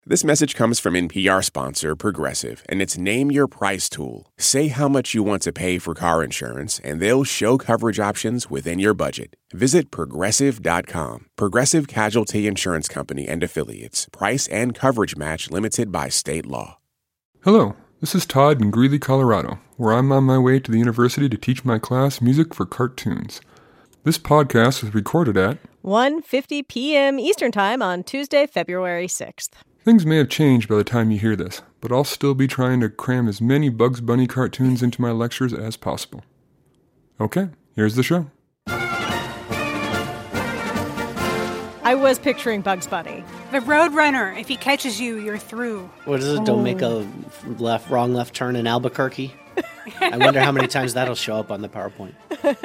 This message comes from NPR sponsor Progressive and its Name Your Price tool. Say how much you want to pay for car insurance, and they'll show coverage options within your budget. Visit Progressive.com. Progressive Casualty Insurance Company and Affiliates. Price and coverage match limited by state law. Hello, this is Todd in Greeley, Colorado, where I'm on my way to the university to teach my class music for cartoons. This podcast was recorded at 1:50 p.m. Eastern Time on Tuesday, February 6th. Things may have changed by the time you hear this, but I'll still be trying to cram as many Bugs Bunny cartoons into my lectures as possible. Okay, here's the show. I was picturing Bugs Bunny. The Roadrunner. If he catches you, you're through. What is it? Don't make a wrong left turn in Albuquerque? I wonder how many times that'll show up on the PowerPoint.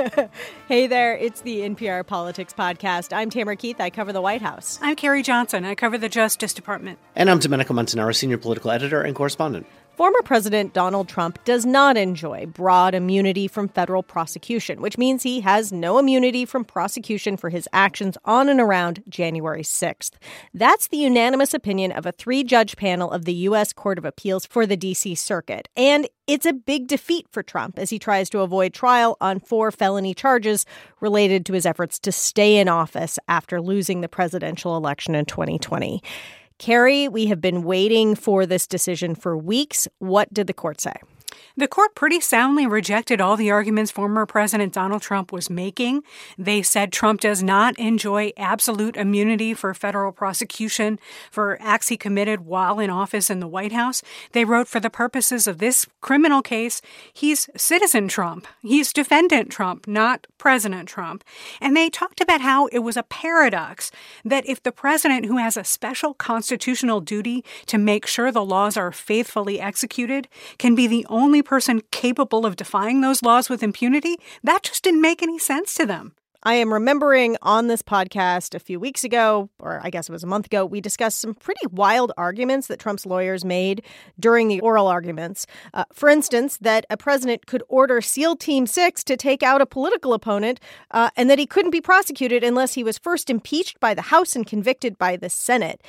Hey there, it's the NPR Politics Podcast. I'm Tamara Keith. I cover the White House. I'm Carrie Johnson. I cover the Justice Department. And I'm Domenico Montanaro, senior political editor and correspondent. Former President Donald Trump does not enjoy broad immunity from federal prosecution, which means he has no immunity from prosecution for his actions on and around January 6th. That's the unanimous opinion of a 3-judge panel of the U.S. Court of Appeals for the D.C. Circuit. And it's a big defeat for Trump as he tries to avoid trial on 4 felony charges related to his efforts to stay in office after losing the presidential election in 2020. Carrie, we have been waiting for this decision for weeks. What did the court say? The court pretty soundly rejected all the arguments former President Donald Trump was making. They said Trump does not enjoy absolute immunity for federal prosecution for acts he committed while in office in the White House. They wrote, for the purposes of this criminal case, he's citizen Trump. He's defendant Trump, not President Trump. And they talked about how it was a paradox that if the president, who has a special constitutional duty to make sure the laws are faithfully executed, can be the only person capable of defying those laws with impunity, that just didn't make any sense to them. I am remembering on this podcast a few weeks ago, or I guess it was a month ago, we discussed some pretty wild arguments that Trump's lawyers made during the oral arguments. For instance, that a president could order SEAL Team 6 to take out a political opponent and that he couldn't be prosecuted unless he was first impeached by the House and convicted by the Senate.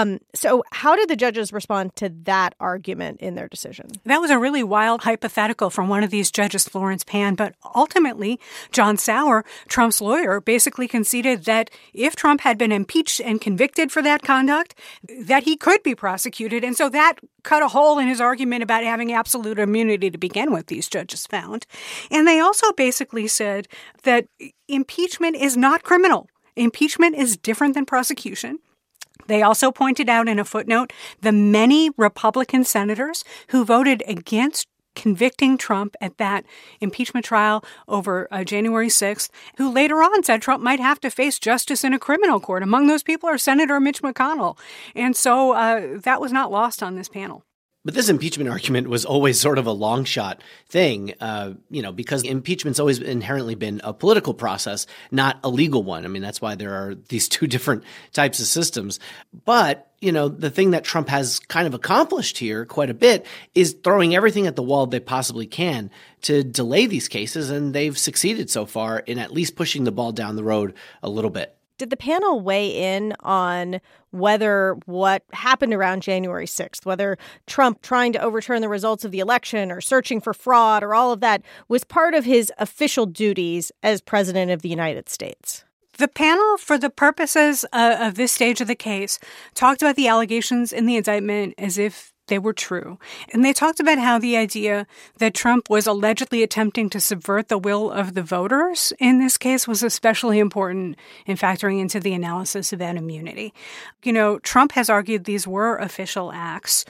So how did the judges respond to that argument in their decision? That was a really wild hypothetical from one of these judges, Florence Pan, but ultimately, John Sauer, Trump's lawyer, basically conceded that if Trump had been impeached and convicted for that conduct, that he could be prosecuted. And so that cut a hole in his argument about having absolute immunity to begin with, these judges found. And they also basically said that impeachment is not criminal. Impeachment is different than prosecution. They also pointed out in a footnote the many Republican senators who voted against convicting Trump at that impeachment trial over January 6th, who later on said Trump might have to face justice in a criminal court. Among those people are Senator Mitch McConnell. And so that was not lost on this panel. But this impeachment argument was always sort of a long shot thing, because impeachment's always inherently been a political process, not a legal one. I mean, that's why there are these 2 different types of systems. But the thing that Trump has kind of accomplished here quite a bit is throwing everything at the wall they possibly can to delay these cases. And they've succeeded so far in at least pushing the ball down the road a little bit. Did the panel weigh in on whether what happened around January 6th, whether Trump trying to overturn the results of the election or searching for fraud or all of that was part of his official duties as president of the United States? The panel, for the purposes of this stage of the case, talked about the allegations in the indictment as if they were true. And they talked about how the idea that Trump was allegedly attempting to subvert the will of the voters in this case was especially important in factoring into the analysis about immunity. Trump has argued these were official acts,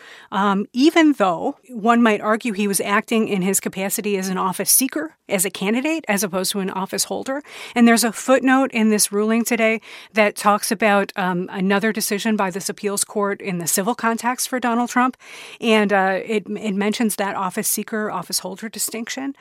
even though one might argue he was acting in his capacity as an office seeker, as a candidate, as opposed to an office holder. And there's a footnote in this ruling today that talks about another decision by this appeals court in the civil context for Donald Trump. And it mentions that office seeker, office holder distinction.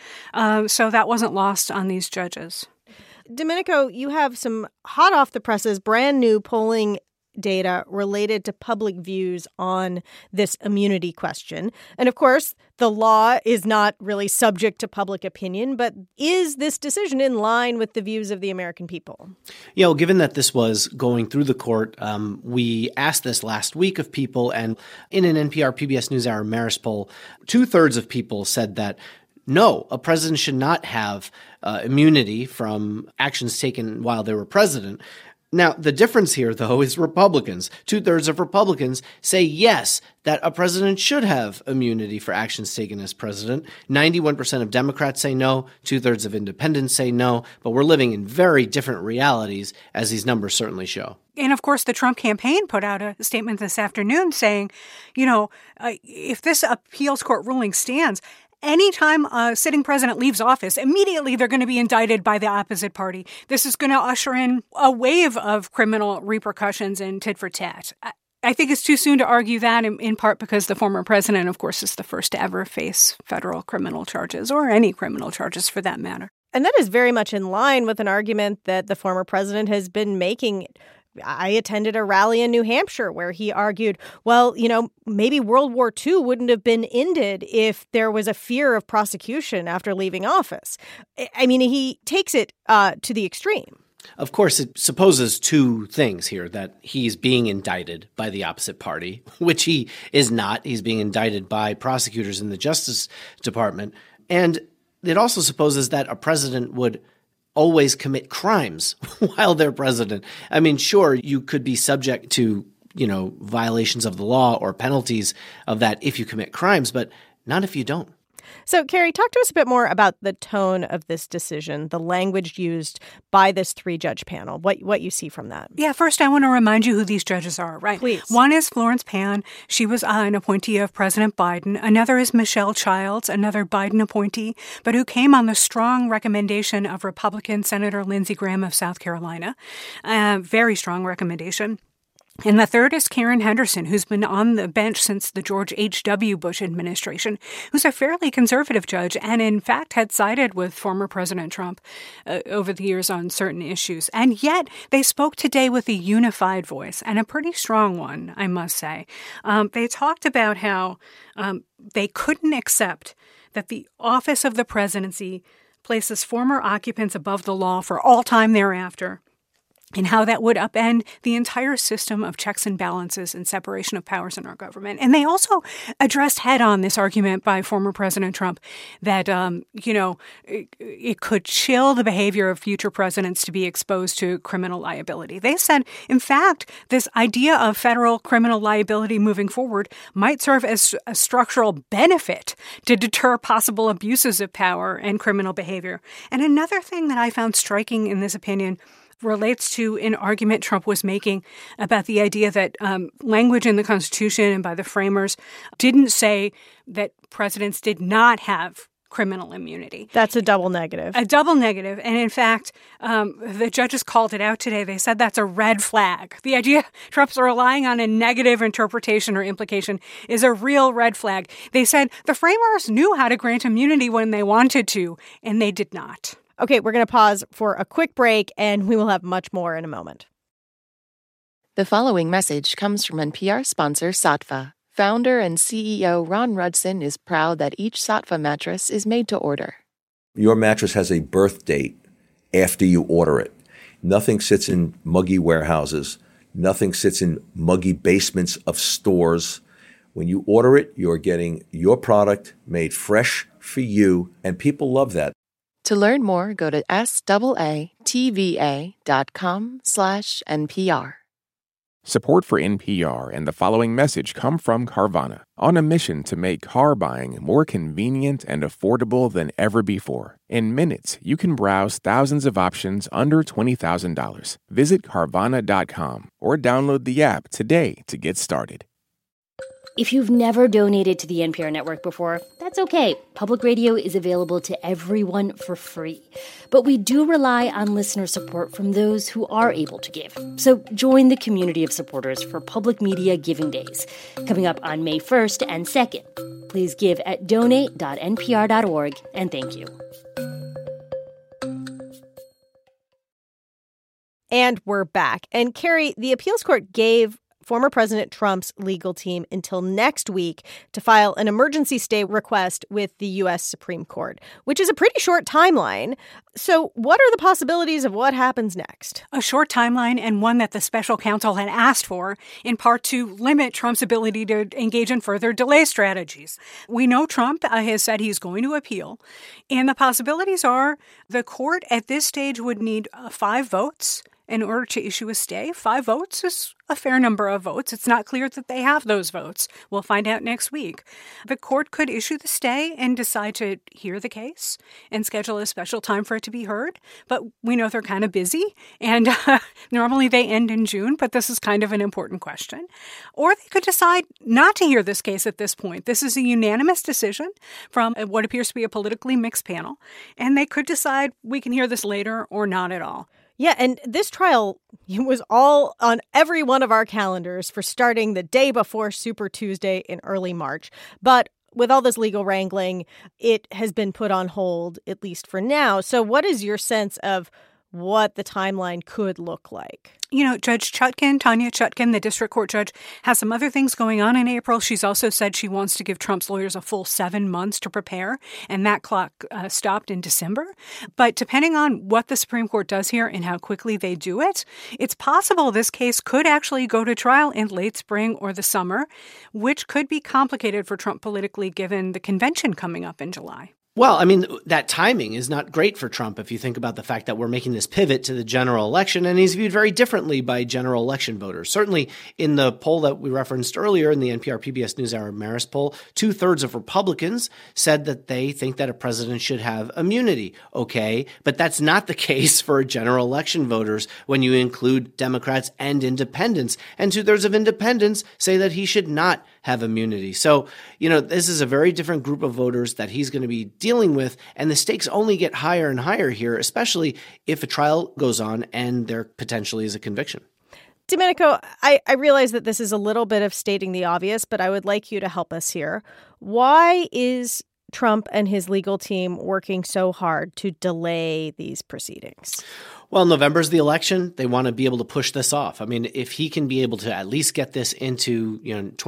So that wasn't lost on these judges. Domenico, you have some hot off the presses, brand new polling data related to public views on this immunity question. And of course, the law is not really subject to public opinion, but is this decision in line with the views of the American people? Yeah, well, given that this was going through the court, we asked this last week of people, and in an NPR PBS NewsHour Marist poll, 2/3 of people said that no, a president should not have immunity from actions taken while they were president. Now, the difference here, though, is Republicans. 2/3 of Republicans say yes, that a president should have immunity for actions taken as president. 91% of Democrats say no. 2/3 of independents say no. But we're living in very different realities, as these numbers certainly show. And of course, the Trump campaign put out a statement this afternoon saying, if this appeals court ruling stands, anytime a sitting president leaves office, immediately they're going to be indicted by the opposite party. This is going to usher in a wave of criminal repercussions and tit for tat. I think it's too soon to argue that, in part because the former president, of course, is the first to ever face federal criminal charges, or any criminal charges for that matter. And that is very much in line with an argument that the former president has been making. I attended a rally in New Hampshire where he argued, well, maybe World War II wouldn't have been ended if there was a fear of prosecution after leaving office. I mean, he takes it to the extreme. Of course, it supposes two things here, that he's being indicted by the opposite party, which he is not. He's being indicted by prosecutors in the Justice Department. And it also supposes that a president would always commit crimes while they're president. I mean, sure, you could be subject to, violations of the law or penalties of that if you commit crimes, but not if you don't. So, Carrie, talk to us a bit more about the tone of this decision, the language used by this three-judge panel, what you see from that. Yeah, first I want to remind you who these judges are, right? Please. One is Florence Pan. She was an appointee of President Biden. Another is Michelle Childs, another Biden appointee, but who came on the strong recommendation of Republican Senator Lindsey Graham of South Carolina. Very strong recommendation. And the third is Karen Henderson, who's been on the bench since the George H.W. Bush administration, who's a fairly conservative judge and, in fact, had sided with former President Trump over the years on certain issues. And yet they spoke today with a unified voice, and a pretty strong one, I must say. They talked about how they couldn't accept that the office of the presidency places former occupants above the law for all time thereafter, and how that would upend the entire system of checks and balances and separation of powers in our government. And they also addressed head-on this argument by former President Trump that, it could chill the behavior of future presidents to be exposed to criminal liability. They said, in fact, this idea of federal criminal liability moving forward might serve as a structural benefit to deter possible abuses of power and criminal behavior. And another thing that I found striking in this opinion relates to an argument Trump was making about the idea that language in the Constitution and by the framers didn't say that presidents did not have criminal immunity. That's a double negative. A double negative. And in fact, the judges called it out today. They said that's a red flag. The idea Trump's relying on a negative interpretation or implication is a real red flag. They said the framers knew how to grant immunity when they wanted to, and they did not. Okay, we're going to pause for a quick break, and we will have much more in a moment. The following message comes from NPR sponsor Saatva. Founder and CEO Ron Rudson is proud that each Saatva mattress is made to order. Your mattress has a birth date after you order it. Nothing sits in muggy warehouses. Nothing sits in muggy basements of stores. When you order it, you're getting your product made fresh for you, and people love that. To learn more, go to SAATVA.com/NPR. Support for NPR and the following message come from Carvana, on a mission to make car buying more convenient and affordable than ever before. In minutes, you can browse thousands of options under $20,000. Visit Carvana.com or download the app today to get started. If you've never donated to the NPR network before, that's okay. Public radio is available to everyone for free. But we do rely on listener support from those who are able to give. So join the community of supporters for Public Media Giving Days, coming up on May 1st and 2nd. Please give at donate.npr.org, and thank you. And we're back. And Carrie, the appeals court gave former President Trump's legal team until next week to file an emergency stay request with the U.S. Supreme Court, which is a pretty short timeline. So what are the possibilities of what happens next? A short timeline, and one that the special counsel had asked for, in part to limit Trump's ability to engage in further delay strategies. We know Trump has said he's going to appeal, and the possibilities are the court at this stage would need 5 votes in order to issue a stay. 5 votes is a fair number of votes. It's not clear that they have those votes. We'll find out next week. The court could issue the stay and decide to hear the case and schedule a special time for it to be heard. But we know they're kind of busy, and normally they end in June, but this is kind of an important question. Or they could decide not to hear this case at this point. This is a unanimous decision from what appears to be a politically mixed panel, and they could decide we can hear this later or not at all. Yeah, and this trial was all on every one of our calendars for starting the day before Super Tuesday in early March. But with all this legal wrangling, it has been put on hold, at least for now. So what is your sense of what the timeline could look like? You know, Judge Chutkan, Tanya Chutkan, the district court judge, has some other things going on in April. She's also said she wants to give Trump's lawyers a full 7 months to prepare, and that clock stopped in December. But depending on what the Supreme Court does here and how quickly they do it, it's possible this case could actually go to trial in late spring or the summer, which could be complicated for Trump politically given the convention coming up in July. Well, I mean, that timing is not great for Trump if you think about the fact that we're making this pivot to the general election, and he's viewed very differently by general election voters. Certainly in the poll that we referenced earlier in the NPR PBS NewsHour Marist poll, 2/3 of Republicans said that they think that a president should have immunity. Okay, but that's not the case for general election voters when you include Democrats and independents. And 2/3 of independents say that he should not have immunity. So, you know, this is a very different group of voters that he's going to be dealing with, and the stakes only get higher and higher here, especially if a trial goes on and there potentially is a conviction. Domenico, I realize that this is a little bit of stating the obvious, but I would like you to help us here. Why is Trump and his legal team working so hard to delay these proceedings? Well, November's the election. They want to be able to push this off. I mean, if he can be able to at least get this into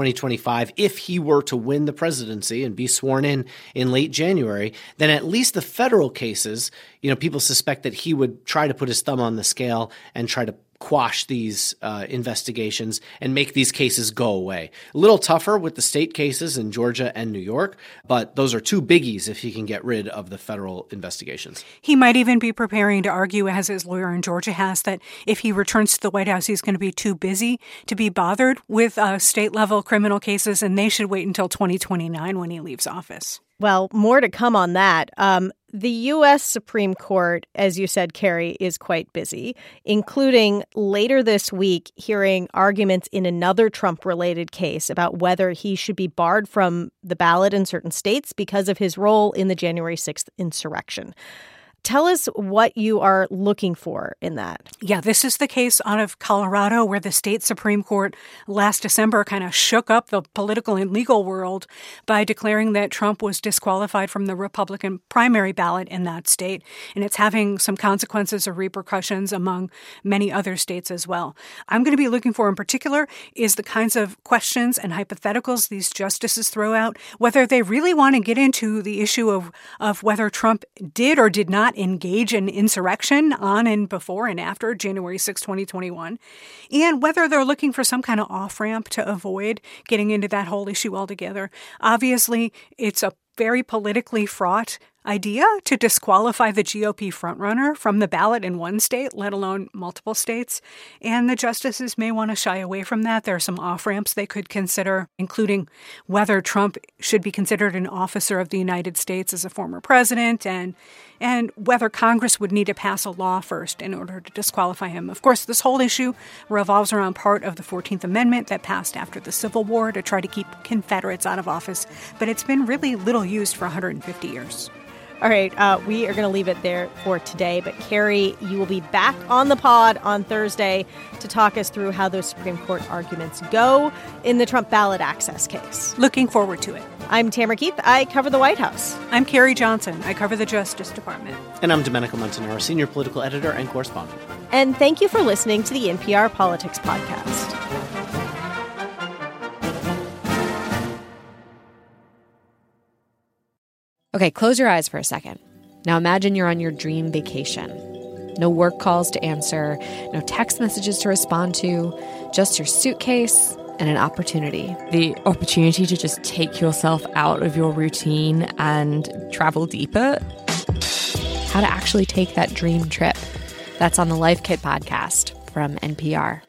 2025, if he were to win the presidency and be sworn in late January, then at least the federal cases, people suspect that he would try to put his thumb on the scale and try to quash these investigations and make these cases go away. A little tougher with the state cases in Georgia and New York, but those are 2 biggies if he can get rid of the federal investigations. He might even be preparing to argue, as his lawyer in Georgia has, that if he returns to the White House, he's going to be too busy to be bothered with state-level criminal cases, and they should wait until 2029 when he leaves office. Well, more to come on that. The U.S. Supreme Court, as you said, Carrie, is quite busy, including later this week hearing arguments in another Trump-related case about whether he should be barred from the ballot in certain states because of his role in the January 6th insurrection. Tell us what you are looking for in that. Yeah, this is the case out of Colorado where the state Supreme Court last December kind of shook up the political and legal world by declaring that Trump was disqualified from the Republican primary ballot in that state. And it's having some consequences or repercussions among many other states as well. I'm going to be looking for in particular is the kinds of questions and hypotheticals these justices throw out, whether they really want to get into the issue of whether Trump did or did not engage in insurrection on and before and after January 6, 2021, and whether they're looking for some kind of off-ramp to avoid getting into that whole issue altogether. Obviously, it's a very politically fraught idea to disqualify the GOP frontrunner from the ballot in one state, let alone multiple states. And the justices may want to shy away from that. There are some off-ramps they could consider, including whether Trump should be considered an officer of the United States as a former president and whether Congress would need to pass a law first in order to disqualify him. Of course, this whole issue revolves around part of the 14th Amendment that passed after the Civil War to try to keep Confederates out of office, but it's been really little used for 150 years. All right, we are going to leave it there for today. But Carrie, you will be back on the pod on Thursday to talk us through how those Supreme Court arguments go in the Trump ballot access case. Looking forward to it. I'm Tamara Keith. I cover the White House. I'm Carrie Johnson. I cover the Justice Department. And I'm Domenico Montanaro, senior political editor and correspondent. And thank you for listening to the NPR Politics Podcast. Okay, close your eyes for a second. Now imagine you're on your dream vacation. No work calls to answer, no text messages to respond to, just your suitcase and an opportunity. The opportunity to just take yourself out of your routine and travel deeper. How to actually take that dream trip. That's on the Life Kit podcast from NPR.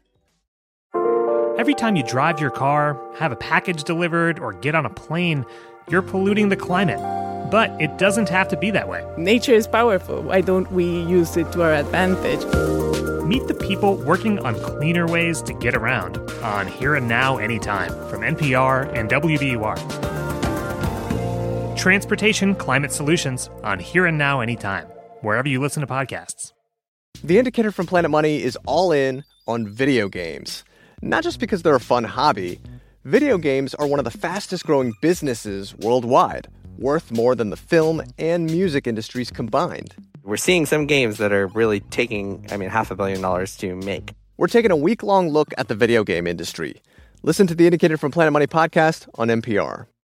Every time you drive your car, have a package delivered, or get on a plane, you're polluting the climate. But it doesn't have to be that way. Nature is powerful. Why don't we use it to our advantage? Meet the people working on cleaner ways to get around on Here and Now Anytime from NPR and WBUR. Transportation Climate Solutions on Here and Now Anytime, wherever you listen to podcasts. The Indicator from Planet Money is all in on video games. Not just because they're a fun hobby. Video games are one of the fastest growing businesses worldwide, worth more than the film and music industries combined. We're seeing some games that are really taking, $500 million to make. We're taking a week-long look at the video game industry. Listen to the Indicator from Planet Money podcast on NPR.